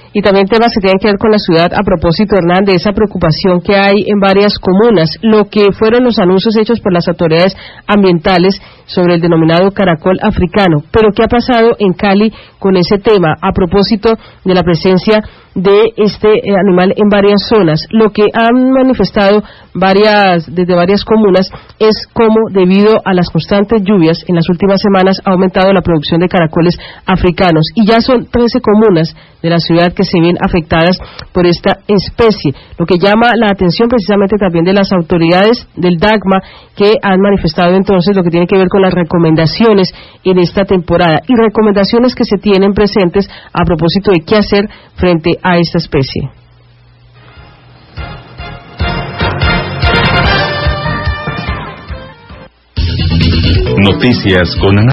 Y también temas que tienen que ver con la ciudad, a propósito, Hernán, de esa preocupación que hay en varias comunas, lo que fueron los anuncios hechos por las autoridades ambientales sobre el denominado caracol africano. Pero ¿qué ha pasado en Cali con ese tema, a propósito de la presencia de este animal en varias zonas? Lo que han manifestado desde varias comunas es cómo, debido a las constantes lluvias en las últimas semanas, ha aumentado la producción de caracoles africanos, y ya son 13 comunas de la ciudad que se ven afectadas por esta especie, lo que llama la atención precisamente también de las autoridades del DACMA, que han manifestado entonces lo que tiene que ver con las recomendaciones en esta temporada, y recomendaciones que se tienen presentes a propósito de qué hacer frente a esta especie. Noticias con Ana